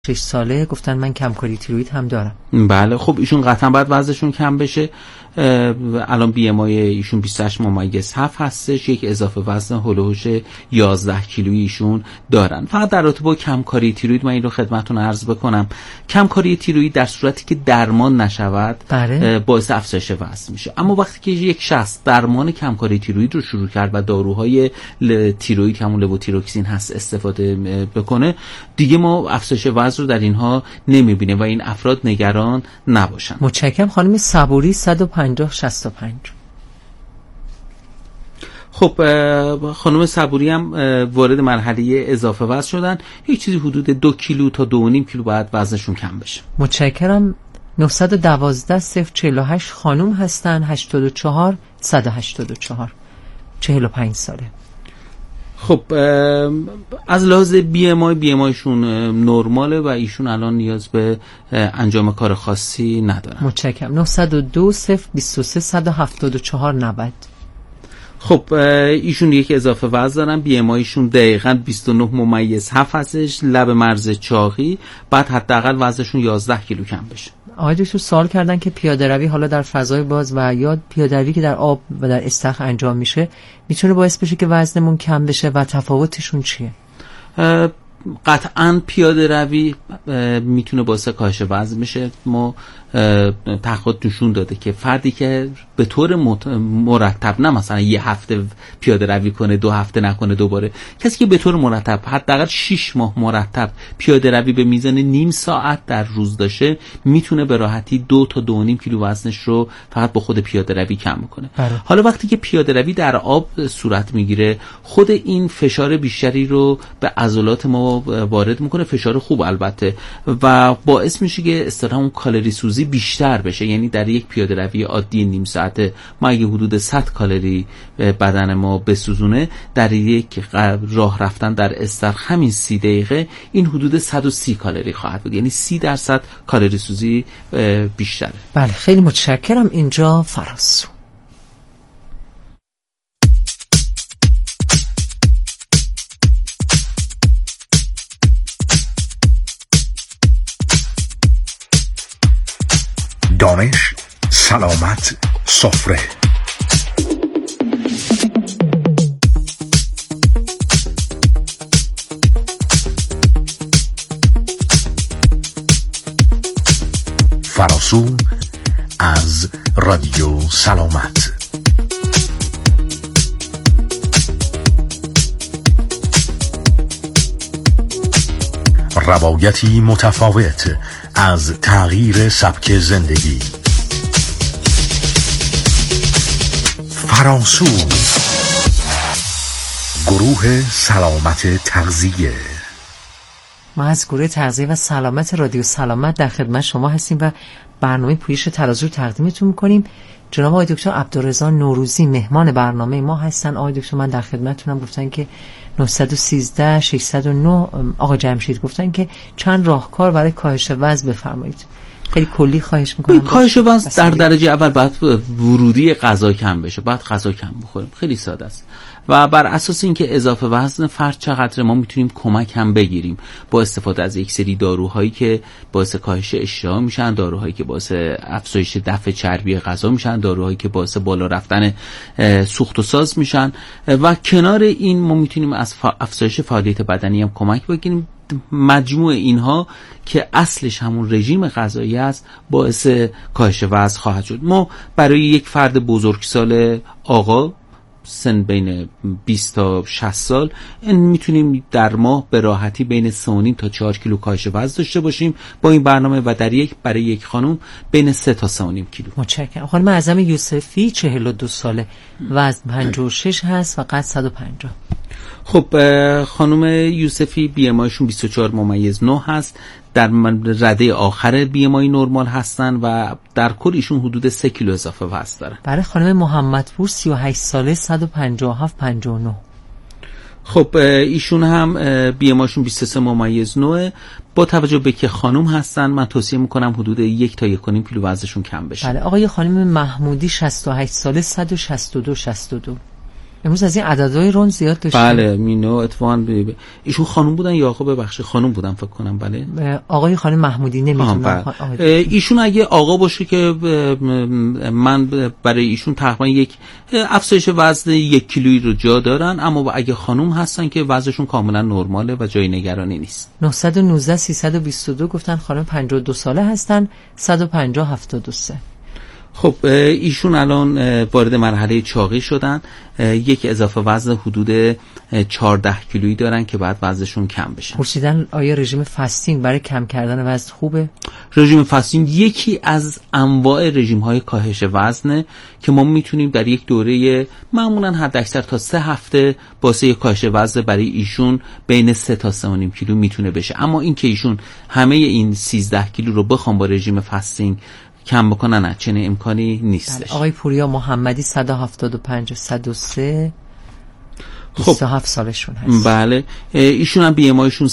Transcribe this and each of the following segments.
6 ساله گفتن من کمکاری تیروئید هم دارم. بله خب ایشون قطعا باید وزنشون کم بشه. الان بی ام آی ایشون 28.7 هستش، یک اضافه وزن هولوش 11 کیلویی ایشون دارن. فقط در رابطه با کمکاری تیروئید من این رو خدمتتون عرض بکنم، کمکاری تیروئید در صورتی که درمان نشود باعث افزایش وزن میشه، اما وقتی که یک شخص درمان کمکاری تیروئید رو شروع کرد و داروهای تیروئید که همون لووتیروکسین هست استفاده بکنه، دیگه ما افزایش وزن رو در اینها نمیبینیم و این افراد نگران نباشن. متشکرم. خانم صبوری 150-65. خب خانم صبوری هم وارد مرحله اضافه وزن شدن، یک چیزی حدود 2 کیلو تا 2.5 کیلو باید وزنشون کم بشه. متشکرم. 912-048 خانم هستن، 84-184، 45 ساله. خب از لحاظ بی ام آیشون نرماله و ایشون الان نیاز به انجام کار خاصی ندارن. متشکرم. 902-023-174-90. خب ایشون یک اضافه وزن دارن، بی ام آیشون دقیقاً 29.7 هستش، لب مرز چاقی، بعد حداقل وزنشون 11 کیلو کم بشه. آقای دکتر سوال کردن که پیاده روی حالا در فضای باز و یا پیاده روی که در آب و در استخر انجام میشه میتونه باعث بشه که وزنمون کم بشه و تفاوتشون چیه؟ قطعاً پیاده روی میتونه باعث کاهش وزن بشه. ما تحقیقات نشون داده که فردی که به طور مرتب، نه مثلا یه هفته پیاده روی کنه 2 هفته نکنه دوباره، کسی که به طور مرتب حداقل 6 ماه مرتب پیاده روی به میزان نیم ساعت در روز داشته، میتونه به راحتی 2 تا 2.5 کیلو وزنش رو فقط با خود پیاده روی کم میکنه. حالا وقتی که پیاده روی در آب صورت میگیره، خود این فشار بیشتری رو به عضلات ما وارد میکنه، فشار خوب البته، و باعث میشه که اصطلاحاً اون کالری سوزی بیشتر بشه. یعنی در یک پیاده روی عادی نیم ساعته ما اگه حدود 100 کالری بدن ما بسوزونه، در یک راه رفتن در استخر همین 30 دقیقه این حدود 130 کالری خواهد بود، یعنی 30% کالری سوزی بیشتره. بله خیلی متشکرم. اینجا فراسو. دانش، سلامت، سفره. فراسو از رادیو سلامت. روایتی متفاوت از تغییر سبک زندگی. فراسو، گروه سلامت تغذیه. ما از گروه تغذیه و سلامت رادیو سلامت در خدمت شما هستیم و برنامه پویش ترازو رو تقدیمتون میکنیم. جناب آقای دکتر عبدالرضا نوروزی مهمان برنامه ما هستن. آقای دکتر من در خدمتتونم، گفتن که 913-609 آقا جمشید گفتن که چند راهکار برای کاهش وزن بفرمایید. خیلی کلی خواهش میکنم. کاهش وزن در درجه اول باید ورودی غذا کم بشه، باید غذا کم بخوریم، خیلی ساده است. و بر اساس اینکه اضافه وزن فرد چقدر ما میتونیم کمک هم بگیریم با استفاده از یک سری داروهایی که باعث کاهش اشتها میشن، داروهایی که باعث افزایش دفع چربی غذا میشن، داروهایی که باعث بالا رفتن سوخت و ساز میشن، و کنار این ما میتونیم از افزایش فعالیت بدنی هم کمک بگیریم. مجموع اینها که اصلش همون رژیم غذایی است باعث کاهش وزن خواهد شد. ما برای یک فرد بزرگسال آقا سن بین 20 تا 60 سال میتونیم در ماه به راحتی بین 3.5 تا 4 کیلو کاهش وزن داشته باشیم با این برنامه، و برای یک خانم بین 3 تا 3.5 کیلو. متشکرم. خانم اعظم یوسفی 42 ساله، وزن 56 هست و قد 150. خب خانم یوسفی بی ام آیشون 24.9 هست، در رده آخر بی ام آی نرمال هستن و در کل ایشون حدود 3 کیلو اضافه وزن دارن. برای خانم محمدپور 38 ساله 157-59. خب ایشون هم بی ام آیشون 23.9. با توجه به که خانم هستن من توصیه میکنم حدود 1 تا 1.5 کیلو وزنشون کم بشه. بله. آقای خانم محمودی 68 ساله 162-62. امروز از این عددهای رون زیاد داشتیم. بله مینو اتفاقا ایشون خانم بودن یا آقا؟ ببخشید خانم بودن فکر کنم. بله آقای خانم محمودی نمیدونم. ایشون اگه آقا باشه که من برای ایشون تقریبا یک افزایش وزن 1 کیلویی رو جا دارن، اما اگه خانم هستن که وزنشون کاملا نرماله و جای نگرانی نیست. 919 322 گفتن خانم 52 ساله هستن، 150 73. خب ایشون الان وارد مرحله چاقی شدن، یک اضافه وزن حدود 14 کیلویی دارن که بعد وزنشون کم بشه. پرسیدن آیا رژیم فاستینگ برای کم کردن وزن خوبه؟ رژیم فاستینگ یکی از انواع رژیم‌های کاهش وزنه که ما میتونیم در یک دوره معمولاً حداکثر تا 3 هفته واسه کاهش وزن برای ایشون بین 3 تا 3.5 کیلو میتونه بشه. اما این که ایشون همه این 13 کیلو رو بخوام با رژیم فاستینگ کم بکنن، نه، چنین امکانی نیستش. آقای پوریا محمدی 175 103 27 سالشون هست. بله ایشون هم BMIشون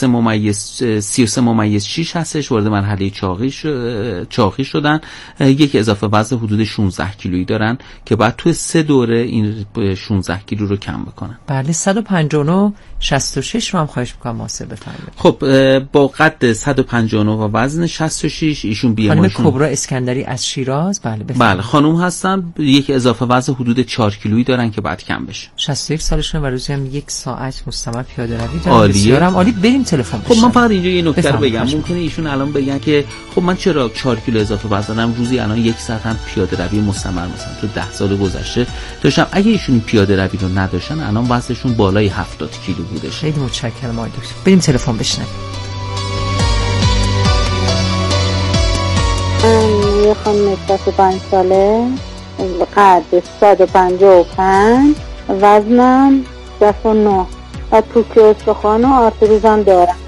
33.6 هستش، وارد مرحله چاقی شدن، یک اضافه وزن حدود 16 کیلویی دارن که بعد توی 3 دوره این 16 کیلو رو کم بکنن. بله 159 66 رو هم خواهش می‌کنم محاسبه بفرمایید. خب با قد 159 و وزن 66 ایشون BMIشون خانم کبرا اسکندری از شیراز. بله خانم هستن، یک اضافه وزن حدود 4 کیلویی دارن که بعد کم بشه. 61 سالشون و روزی هم 1 ساعت مستمر پیاده روی دارن. بسیارم عالی. بریم تلفن بشن. خب من فقط اینجا یه نکته رو بگم. ممکنه ایشون الان بگن که خب من چرا 4 کیلو اضافه وزن دارم، روزی الان 1 ساعت هم پیاده روی مستمر مثلا تو 10 سال گذشته داشتم. اگه ایشون پیاده روی رو نداشتن الان وزنشون بالای 70 کیلو بوده. خیلی متشکرم آقای دکتر. بریم تلفن بشنویم. یه خانم 65 ساله، قد 155، وزنم 69 و توکی استخوان و آرتریزم دارم.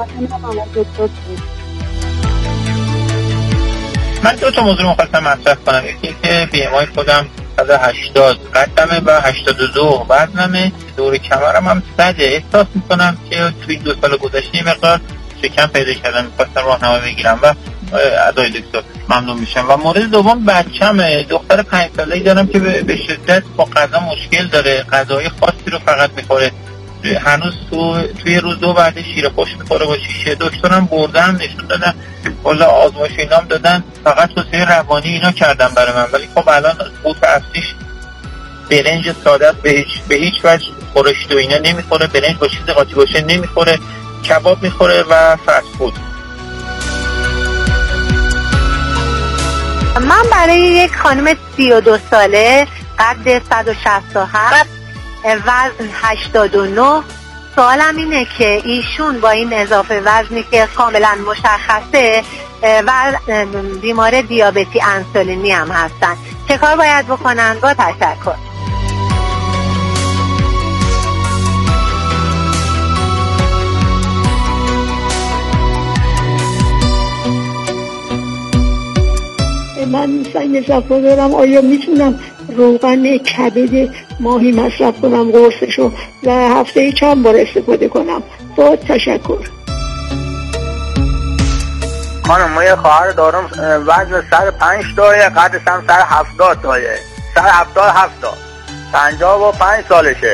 من 2 تا موضوع مخواستم مطرح کنم. یکی که BMI خودم 180 قدمه و 82 وزنمه، دور کمرم هم 100. احساس میکنم که توی 2 سال گذشته مقدار شکم پیدا کردم، میخواستم راهنمایی بگیرم و ادای دکتر ممنون میشم. و مورد دوم بچه‌مه، دختر 5 ساله‌ای دارم که به شدت با غذا مشکل داره، غذای خاصی رو فقط میخوره، هنوز توی روز 2 وعده شیر خشک میخوره با شیشه. دکترم بردم نشون دادن، والا آزمایش اینام دادن، فقط توصیه روانی اینا کردم برای من، ولی خب الان قوت اصلیش برنج ساده است، به هیچ وجه خورشت و اینا نمیخوره، برنج با چیز قاطی باشه نمیخوره، کباب میخوره و فست فود. من برای یک خانم 32 ساله، قد 167، وزن 89، سوالم اینه که ایشون با این اضافه وزنی که کاملا مشخصه و بیمار دیابتی انسولینی هم هستن، چه کار باید بکنن؟ با تشکر. من سنگ صفا دارم، آیا میتونم روغن کبد ماهی مصرف کنم قرصشو و هفته چند بار استفاده کنم؟ با تشکر. خانم ما یه خواهر دارم، وزن 105 تایه، قدش هم 170 تایه، 55 سالشه.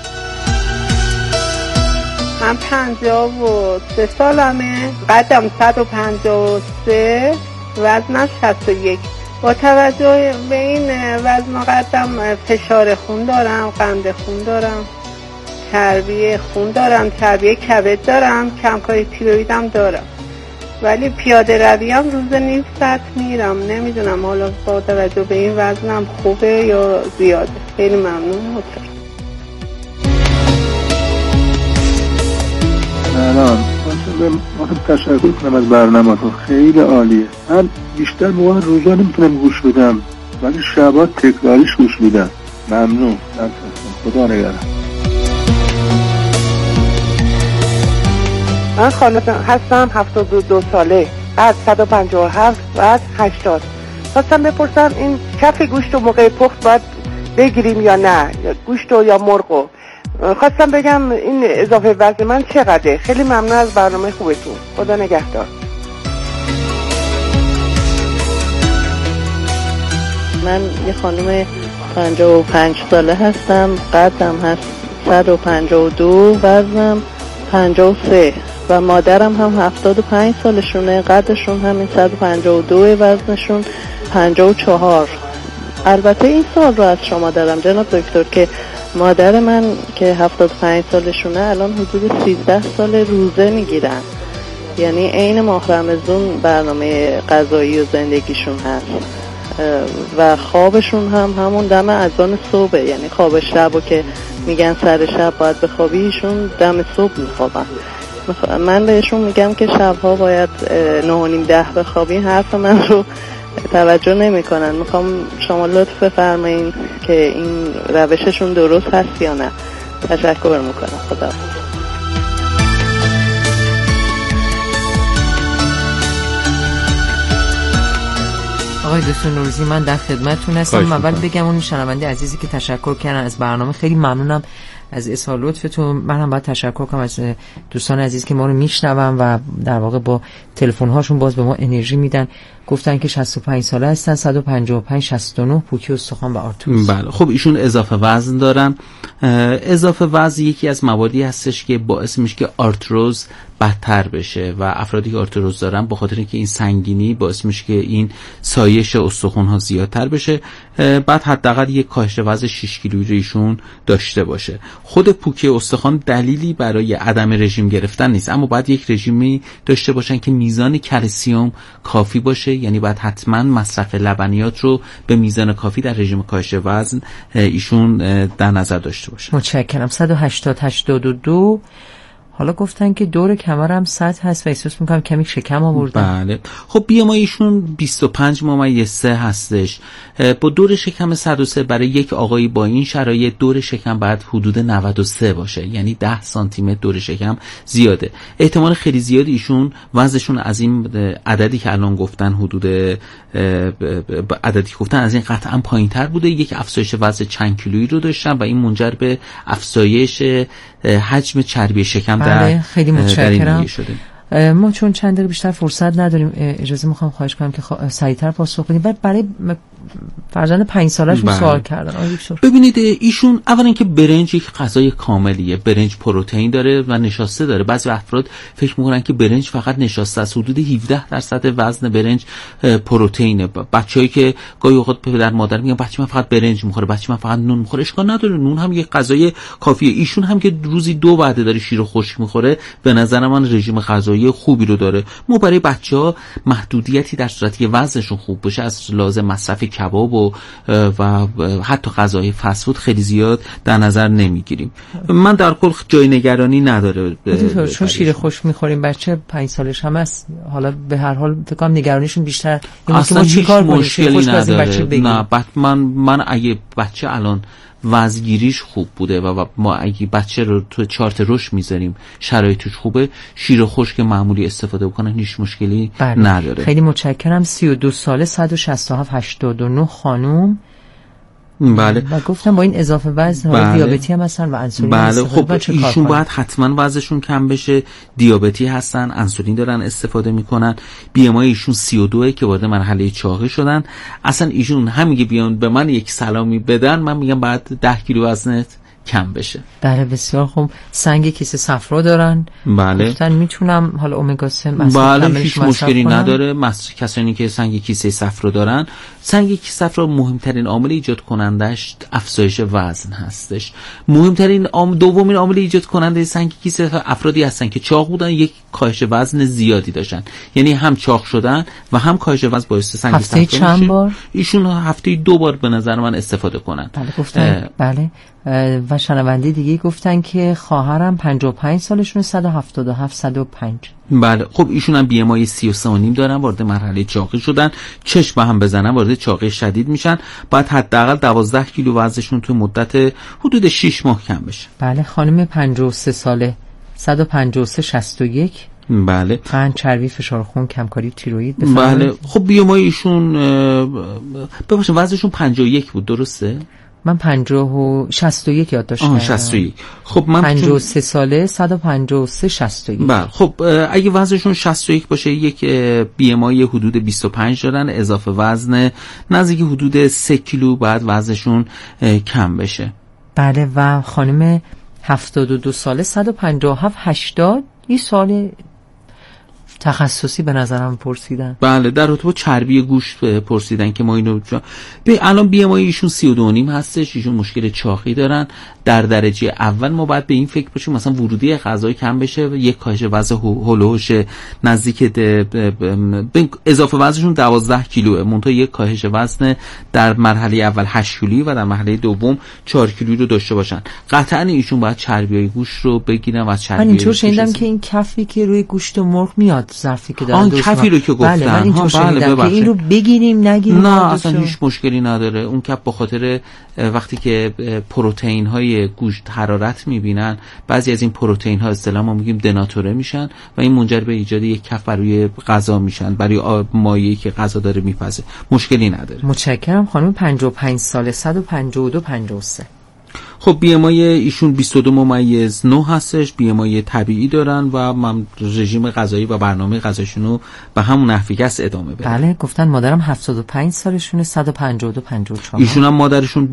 من 53 سالمه، قدم 153، وزنم 61. با توجه به این وزن و قدم فشار خون دارم، قند خون دارم، چربی خون دارم، چربی کبد دارم، کمکای تیرویدم دارم، ولی پیاده رویم روز نیم ساعت میرم. نمیدونم حالا با توجه به این وزنم خوبه یا زیاده. خیلی ممنون. سلام، من تشکر کنم از برنامه‌تون، خیلی عالیه. من بیشتر موقع روزا نمیتونم گوش بدم ولی شبا تکراریش گوش میدم. ممنون، خدا نگهدار. من خانم هستم، 72 ساله، قد 157، وزن 80. خواستم بپرسم این کف گوشت و موقع پخت باید بگیریم یا نه، یا گوشت یا مرغ؟ خواستم بگم این اضافه وزن من چقدره. خیلی ممنون از برنامه خوبتون. خدا نگهدار. من یه خانم 55 ساله هستم. قدم هست 152، وزنم 53 و مادرم هم 75 سالشونه. قدشون همین 152، وزنشون 54. البته این سوال رو از شما دارم جناب دکتر که مادر من که 75 سالشونه الان حدود 13 سال روزه میگیرن، یعنی عین ماه رمضان برنامه غذایی و زندگیشون هست و خوابشون هم همون دم اذان صبح، یعنی خواب شبو که میگن سر شب باید بخوابی ایشون دم صبح میخوابن. من بهشون میگم که شبها باید 9:30-10 بخوابی، حرف من رو توجه نمی کنن. میخوام شما لطف بفرمایین که این روششون درست هست یا نه. تشکر میکنم. خدا آقای دکتر نوروزی، من در خدمتتون هستم. اول بگم اون شنونده عزیزی که تشکر کردن از برنامه، خیلی ممنونم از اظهار لطفتون. من هم باید تشکر کنم از دوستان عزیز که ما رو میشنون و در واقع با تلفن هاشون باز به ما انرژی میدن. گفتن که 65 ساله هستن، 155 69 پوکی استخوان و آرتروز. بله خب ایشون اضافه وزن دارن. اضافه وزن یکی از موادی هستش که باعث میشه که آرتروز بدتر بشه و افرادی که آرتروز دارن به خاطر اینکه این سنگینی باعث میشه که این سایش استخوان ها زیادتر بشه. بعد حداقل یک کاهش وزن 6 کیلویی ایشون داشته باشه. خود پوکی استخوان دلیلی برای عدم رژیم گرفتن نیست، اما باید یک رژیمی داشته باشن که میزان کلسیم کافی باشه، یعنی باید حتما مصرف لبنیات رو به میزان کافی در رژیم کاهش وزن ایشون در نظر داشته باشه. متشکرم. 180 82. حالا گفتن که دور کمرم 100 هست و احساس میکنم کمی شکم آوردم. بله خب BMI ایشون 25.3 هستش. با دور شکم 103 برای یک آقایی با این شرایط دور شکم باید حدود 93 باشه، یعنی 10 سانتی متر دور شکم زیاده. احتمال خیلی زیاد ایشون وزنشون از این عددی که الان گفتن حدود عددی که گفتن از این قطعا پایین‌تر بوده. یک افزایش وزن چند کیلویی رو داشتن و این منجر به افزایش حجم چربی شکم در خیلی متشکرم. ما چون چند دقیقه بیشتر فرصت نداریم، اجازه میخوام خواهش کنم که سریعتر پاسخ بدیم. برای فرزند 5 ساله‌شون سوال کردن. ببینید ایشون اولا که برنج یک غذای کاملیه، برنج پروتئین داره و نشاسته داره. بعضی افراد فکر میکنن که برنج فقط نشاسته است. حدود 17% وزن برنج پروتئینه. بچه‌ای که گاهی اوقات پدر مادر میگن بچه من فقط برنج میخوره، بچه من فقط نون میخوره، اشکال نداره، نون هم یک غذای کافیه. ایشون هم که روزی 2 وعده داره شیر خشک میخوره، به نظر من رژیم غذایی خوبی رو داره. ما برای بچه‌ها محدودیتی در صورتی که وزنشون خوب باشه از لازم مصرف کباب و حتی غذای فست فود خیلی زیاد در نظر نمیگیریم. من در کل جای نگرانی نداره. چون شیر خشک میخوریم بچه 5 سالش هم است، حالا به هر حال فکر کنم نگرانیشون بیشتر اصلا هیچ مشکلی نداره. نه من اگه بچه الان وزنگیریش خوب بوده و ما اگه بچه رو تو چارت رشد میذاریم شرایطش خوبه، شیر خشک معمولی استفاده بکنن هیچ مشکلی نداره. خیلی متشکرم. 32 ساله 167 89 خانم. بله و گفتم با این اضافه وزن دیابتی هم هستن و انسولین. بله خب ایشون باید حتما وزنشون کم بشه. دیابتی هستن، انسولین دارن استفاده میکنن. BMI ایشون 32 که وارد مرحله چاقی شدن. اصلا ایشون همین بیان به من یک سلامی بدن من میگم بعد 10 کیلو وزنت کم بشه. بله بسیار خوب. سنگ کیسه صفرا دارن. بله گفتن میتونم حالا امگا 3 بله هیچ مشکلی نداره. کسانی که سنگ کیسه صفرا دارن، سنگ کیسه صفرا مهمترین عامل ایجاد کنندش افزایش وزن هستش. مهمترین دومین عامل ایجاد کننده سنگ کیسه افرادی هستن که چاق بودن، یک کاهش وزن زیادی داشتن، یعنی هم چاق شدن و هم کاهش وزن باعث سنگ صفرا میشه. چند بار ایشون هفته 2 بار به نظر من استفاده کنن. بله گفتن بله. و شنونده دیگه گفتن که خواهرم 55 سالشونه 177 105. بله خب ایشون هم BMI 33.5 دارن، وارد مرحله چاقی شدن. چشم هم بزنن وارد چاقی شدید میشن. بعد حداقل 12 کیلو وزنشون تو مدت حدود 6 ماه کم بشه. بله خانم 53 ساله 153 61. بله قند، چربی، فشار خون، کمکاری تیروئید. بله خب BMI ایشون ببخشید وزنشون 51 بود درسته؟ من 61 یاد داشتم. 61. خب من 53 ساله 153 61. بله. خب اگه وزنشون 61 باشه، یک بی ام آی حدود 25 دارن، اضافه وزن نزدیک حدود 3 کیلو بعد وزنشون کم بشه. بله. و خانم 72 ساله 157 80. این سوال تخصصی به نظرم پرسیدن. بله، در رابطه با چربی گوشت پرسیدن که ما اینو الان بی ام آی ایشون 32.5 هستش. ایشون مشکل چاقی دارن. در درجه اول ما باید به این فکر باشیم مثلا ورودی غذای کم بشه و یک کاهش وزن هولوش نزدیک اضافه وزنشون 12 کیلوه، منتها یک کاهش وزن در مرحله اول 8 کیلویی و در مرحله دوم 4 کیلویی رو داشته باشن. قطعا ایشون باید چربیای گوشت رو بگیرن و از چربی. من اینطور شنیدم که این کفی که روی گوشت مرغ میاد، ظرفی که دارن درست کفی رو که گفتن. بله، من اینطور شنیدم که این رو بگیریم نگیریم. نه اصلا هیچ مشکلی نداره. اون کف به خاطر وقتی که پروتئین های گوشت حرارت میبینن، بعضی از این پروتئین ها اصطلاحاً ما میگیم دناتوره میشن و این منجر به ایجاد یک کف برای غذا میشن، برای مایعی که غذا داره میپزه. مشکلی نداره. متشکرم. خانم 55 ساله 152 53. خب بی ام آی ایشون 22.9 هستش. بی ام آی طبیعی دارن و من رژیم غذایی و برنامه غذایشون رو به همون نحوی که است ادامه بدم. بله. گفتن مادرم 75 سالشونه 152 54. ایشون هم مادرشون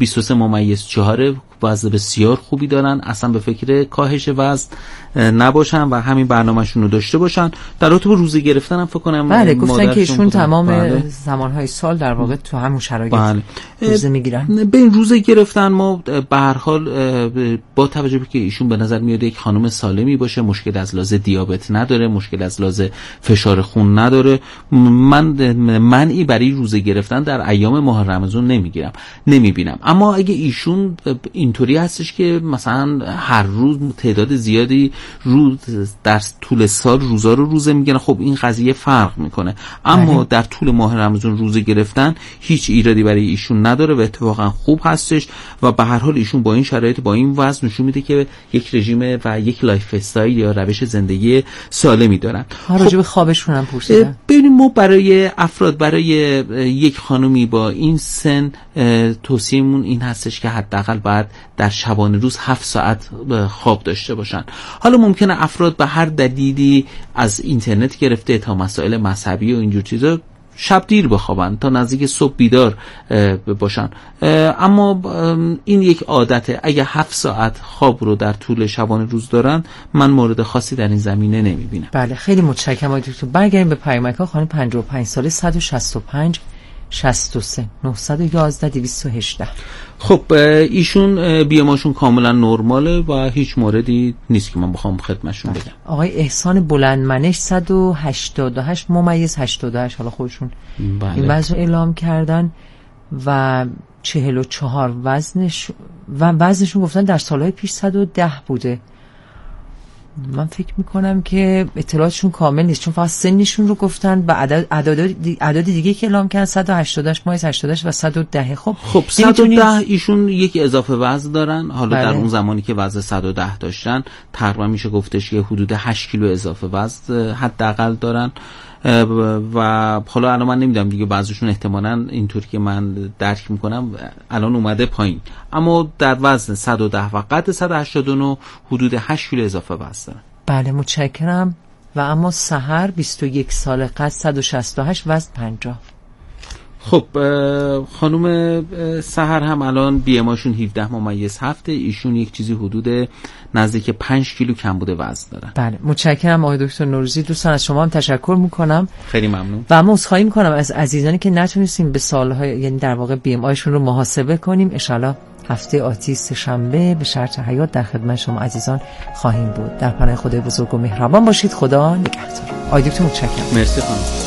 23.4 وزن بسیار خوبی دارن، اصلا به فکر کاهش وزن نباشن و همین برنامه‌شون رو داشته باشن. در رابطه با روزه گرفتن هم فکر کنم بله گفتن که ایشون تمام زمانهای سال در واقع تو همون شرایط روزه میگیرن. به این روزه گرفتن ما به هر حال با توجه به که ایشون به نظر میاد یک خانم سالمی باشه، مشکل از لحاظ دیابت نداره، مشکل از لحاظ فشار خون نداره، من منعی برای روزه گرفتن در ایام ماه رمضان نمیبینم. اما اگه ایشون اینطوری هستش که مثلا هر روز تعداد زیادی روز در طول سال روزا رو روزه میگن، خب این قضیه فرق میکنه. اما در طول ماه رمضان روزه گرفتن هیچ ایرادی برای ایشون نداره و اتفاقا خوب هستش و به هر حال ایشون با این شرایط با این وزن نشون میده که یک رژیم و یک لایف استایل یا روش زندگی سالمی دارن. راجع به خوابشون هم پرسیدن. ببینیم ما برای افراد، برای یک خانومی با این سن توصیه‌مون این هستش که حداقل بعد در شبانه روز 7 ساعت خواب داشته باشن. حالا ممکنه افراد به هر دلیلی از اینترنت گرفته تا مسائل مذهبی و اینجور چیزا شب دیر بخوابن تا نزدیک صبح بیدار باشن، اما این یک عادته. اگه 7 ساعت خواب رو در طول شبانه روز دارن، من مورد خاصی در این زمینه نمیبینم. بله خیلی متشکرم آقای دکتر. برگردیم به پیامک‌ها. خانم 55 ساله 165 63 911 218. خب ایشون بیماشون کاملا نرماله و هیچ موردی نیست که من بخوام خدمتشون بگم. آقای احسان بلندمنش 188 ممیز 88. حالا خودشون این وزن اعلام کردن و 44 وزنشون گفتن در سالهای پیش 110 بوده. من فکر میکنم که اطلاعاتشون کامل نیست، چون فقط سنشون رو گفتن و اعداد دیگه که اعلام کردن 188 ممیز 88 و 110. خب 110 ایشون یک اضافه وزن دارن. حالا در اون زمانی که وزن 110 داشتن تقریبا میشه گفتش که حدود 8 کیلو اضافه وزن حداقل دارن و حالا الان من نمیدونم دیگه بعضیشون احتمالاً اینطوری که من درک میکنم الان اومده پایین، اما در وزن 110 و قد 189 حدود 8 کیلو اضافه وزن دارن. بله متشکرم. و اما سحر 21 ساله قد 168 وزن 50. خب خانم سحر هم الان بی ام آیشون 17.7. ایشون یک چیزی حدود نزدیک 5 کیلو کم بوده وزن دارن. بله متشکرم آقای دکتر نوروزی. دوستان از شما هم تشکر میکنم. خیلی ممنون. و ما عذرخواهی میکنم از عزیزانی که نتونستیم به سالهای یعنی در واقع بی ام آیشون رو محاسبه کنیم. ان شاءالله هفته آتی سه‌شنبه به شرط حیات در خدمت شما عزیزان خواهیم بود. در پناه خدای بزرگ و مهربان باشید. خدا نگهدار. آقای دکتر متشکرم. مرسی خانم.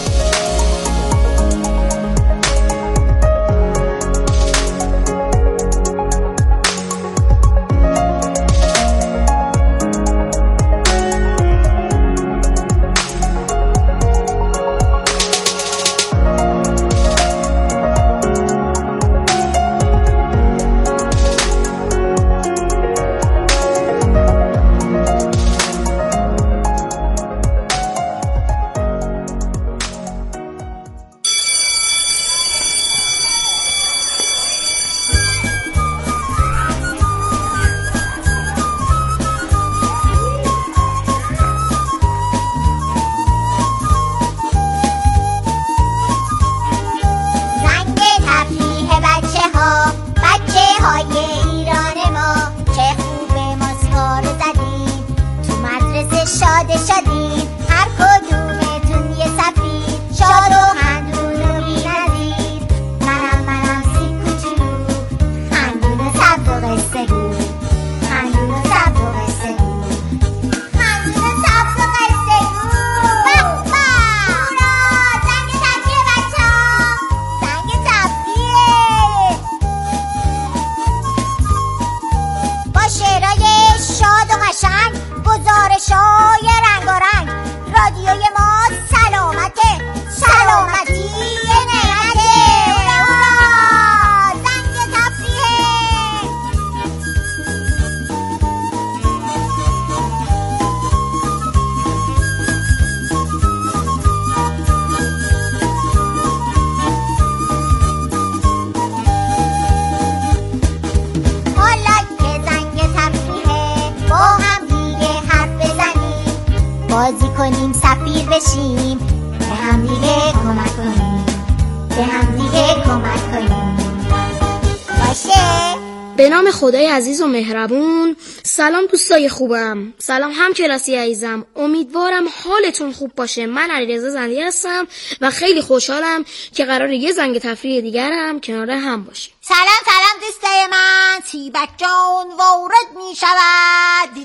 باشیم، به هم دیگه کمک کنیم، به هم دیگه کمک کنیم. باشه؟ به نام خدای عزیز و مهربون. سلام دوستای خوبم، سلام هم کلاسی عزیزم، امیدوارم حالتون خوب باشه. من علیرضا زندی هستم و خیلی خوشحالم که قراره یه زنگ تفریح دیگر هم کنار هم باشیم. سلام دوستای من، سیبک جان وارد می شود.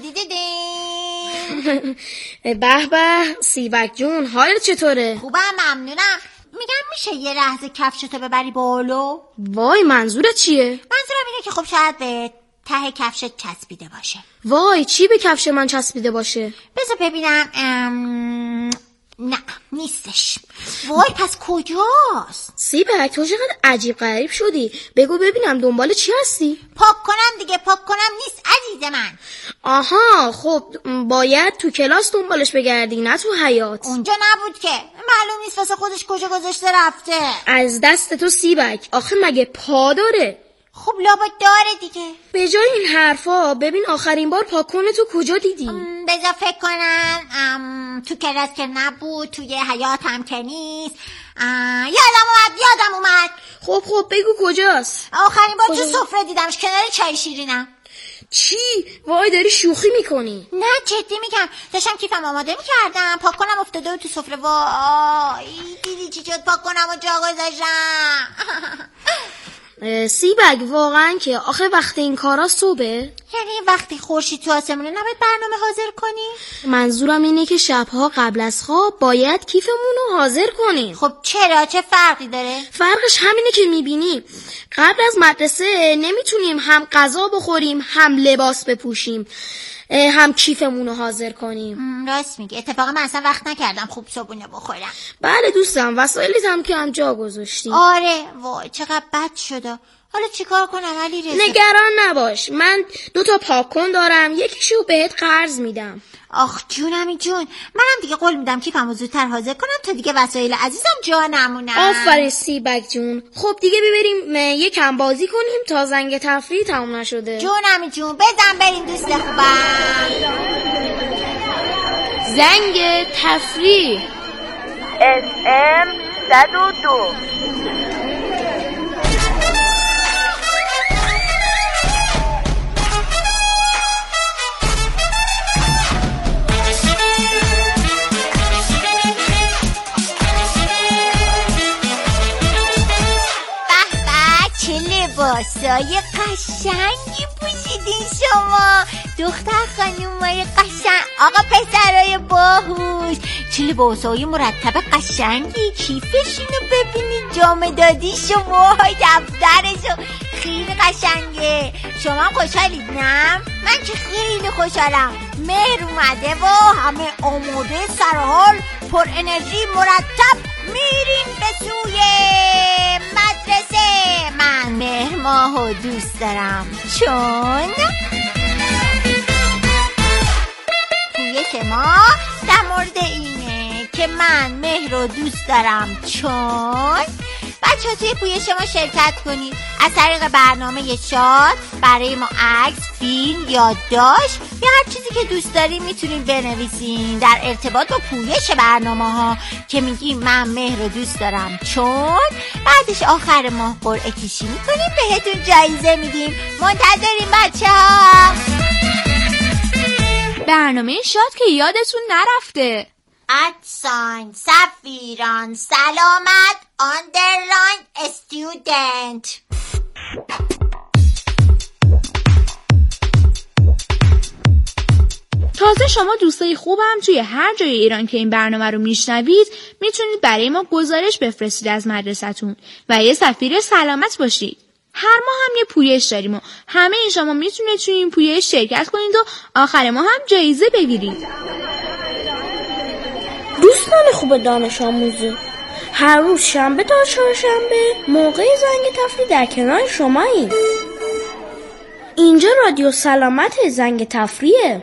به به سیبک جون، حالت چطوره؟ خوبم ممنونم. میگم میشه یه لحظه کفشتو ببری بالا؟ وای منظورت چیه؟ منظورم اینه که خب شاید به ته کفشت چسبیده باشه. وای چی به کفش من چسبیده باشه؟ بذار ببینم. نه نیستش. وای پس کجاست؟ سیبک تو چقدر عجیب غریب شدی، بگو ببینم دنبال چی هستی؟ پاک کنم دیگه، پاک کنم نیست عزیز من. آها خب باید تو کلاس دنبالش بگردی نه تو حیاط. اونجا نبود که، معلوم نیست واسه خودش کجا گذاشته رفته. از دست تو سیبک، آخه مگه پا داره؟ خب لابد داره دیگه. به جای این حرفا ببین آخرین بار پاکونه تو کجا دیدی؟ بذار فکر کنم. تو کلاس که نبود، توی حیاط هم که نیست. یادم اومد. خب بگو کجاست؟ آخرین بار تو سفره دیدمش کنار چای شیرینم. چی؟ وای داری شوخی میکنی؟ نه جدی میگم، داشتم کیفم آماده میکردم، پاک کنم افتاده تو سفره. وای دیدی چی شد؟ پاک کنم و جا گذاشتم. سیبک واقعا که آخه وقت این کارا صبح، یعنی وقتی خورشید تو آسمونه نباید برنامه حاضر کنی؟ منظورم اینه که شبها قبل از خواب باید کیفمون رو حاضر کنیم. خب چرا؟ چه فرقی داره؟ فرقش همینه که میبینی قبل از مدرسه نمیتونیم هم غذا بخوریم، هم لباس بپوشیم، هم کیفمون رو حاضر کنیم. راست میگی، اتفاقا من اصلا وقت نکردم خوب صبحونه بخورم. بله دوستم، وسایلت هم که هم جا گذاشتی. آره وای چقدر بد شده. حالا چیکار کنم علیرضا؟ نگران نباش، من 2 پاکن دارم، یکیشو بهت قرض میدم. آخ جونمی جون، منم دیگه قول میدم کیفمو زودتر حاضر کنم تا دیگه وسایل عزیزم جا نمونن. آفرین سیبک جون. خب دیگه ببریم یکم بازی کنیم تا زنگ تفریح تموم نشده. جونمی جون بزن بریم دوست خوبم. زنگ تفریح SM 102. لباسای قشنگی پوشیدین شما دختر خانومای قشنگ، آقا پسرای باهوش. چه لباسای مرتب قشنگی، کیفشونو ببینید، جامدادیشو، موهای دفترشو، خیلی قشنگه. شما خوشحالید نه؟ من که خیلی خوشحالم. مهر اومده و همه آماده سرحال پر انرژی مرتب میریم به سوی مدرسه. من مهر ماهو دوست دارم چون پویش ما در مورد اینه که من مهر رو دوست دارم چون بچه ها توی پویش ما شرکت کنید. از طریق برنامه شاد برای ما عکس، فیلم، یادداشت یا هر چیزی که دوست داریم میتونید بنویسین در ارتباط با پویش برنامه ها که میگیم من مهر رو دوست دارم چون. بعدش آخر ماه قرعه کشی میکنیم، بهتون جایزه میدیم. منتظریم بچه ها. برنامه شاد که یادتون نرفته. ادساین سفیران سلامت آندرلاین استودنت. تازه شما دوستای خوبم توی هر جای ایران که این برنامه رو میشنوید میتونید برای ما گزارش بفرستید از مدرسه‌تون و یه سفیر سلامت باشید. هر ماه هم یه پویش داریم و همه شما میتونید توی این پویش شرکت کنید و آخر ماه هم جایزه بگیرید. دوستان خوب دانش آموزی، هر روز شنبه تا چهارشنبه موقع زنگ تفریح در کنار شماییم. اینجا رادیو سلامت زنگ تفریحه.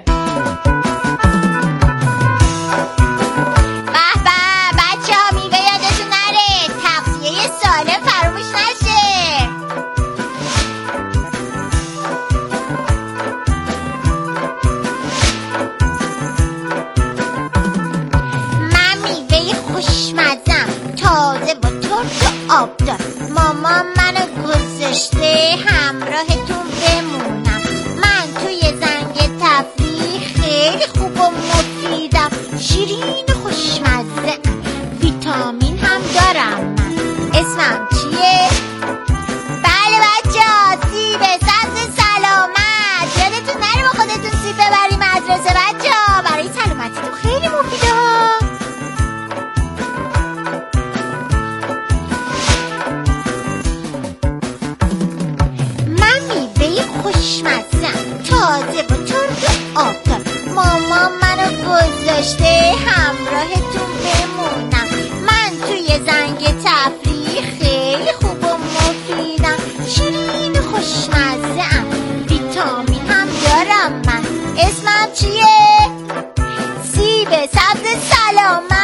آبدار. مامان منو گذاشته همراهتون بمونم. من توی زنگ تفریح خیلی خوب و مفیدم. شیرین و خوشمزه، ویتامین هم دارم من. اسمم چیه؟ بله بچه‌ها، سیب سبز سلامت. یادتون نره با خودتون سیب ببری مدرسه بچه‌ها، برای سلامتیتون خیلی مفیده ها. من میوه خوشمزه‌ام، تازه و ترد و آبدار. مامان منو گذاشته همراهتون بمونم. من توی زنگ تفریح خیلی خوب و مفیدم. شیرین و خوشمزه‌ام، ویتامین هم دارم من. اسمم چیه؟ سیب سبز سلامت.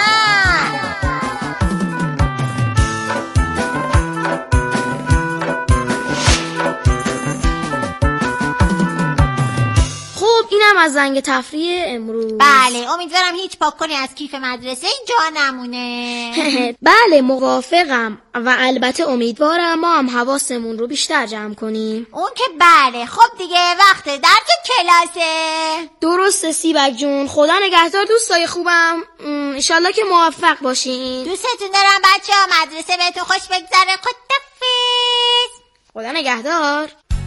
اینم از زنگ تفریح امروز. بله، امیدوارم هیچ پاککنی از کیف مدرسه اینجا نمونه. بله موافقم و البته امیدوارم ما هم حواسمون رو بیشتر جمع کنیم. اون که بله. خب دیگه وقت در تو کلاسه. درسته سیبک جون، خدا نگهدار دوستای خوبم. انشالله که موفق باشین. دوستتون دارم بچه ها، مدرسه بهتون خوش بگذره. خداحافظ. خدا نگهدار.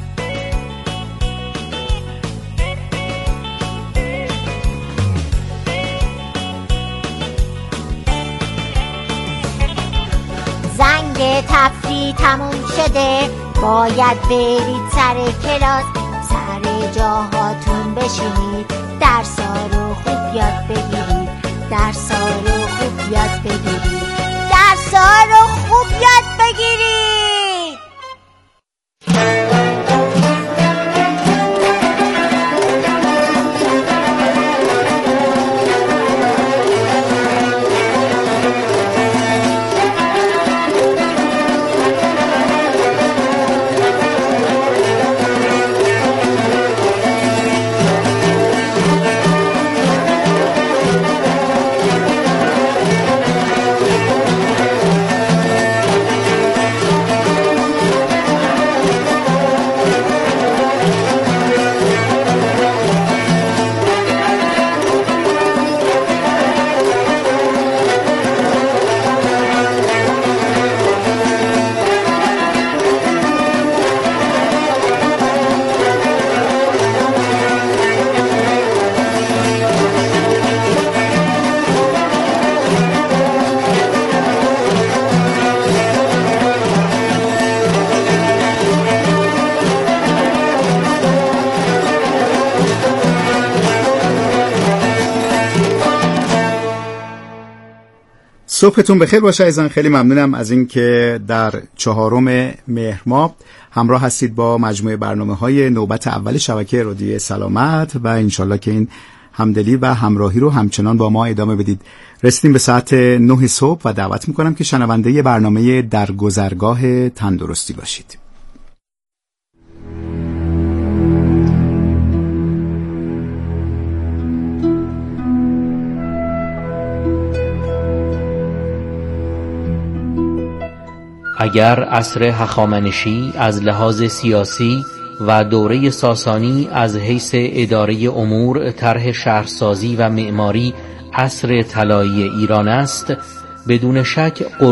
زنگ تفریح تموم شده، باید برید سر کلاس. سر جاهاتون بشینید، درسا رو خوب یاد بگیرید. درسا رو خوب یاد بگیرید. درسا رو خوب یاد بگیرید. صبحتون بخیر باشه عزیزان. خیلی ممنونم از اینکه در 4 مهر ماه همراه هستید با مجموعه برنامه‌های نوبت اول شبکه رادیو سلامت و انشالله که این همدلی و همراهی رو همچنان با ما ادامه بدید. رسیدیم به ساعت 9 صبح و دعوت میکنم که شنونده برنامه در گذرگاه تندرستی باشید. اگر عصر هخامنشی از لحاظ سیاسی و دوره ساسانی از حیث اداره امور، طرح شهرسازی و معماری عصر طلایی ایران است، بدون شک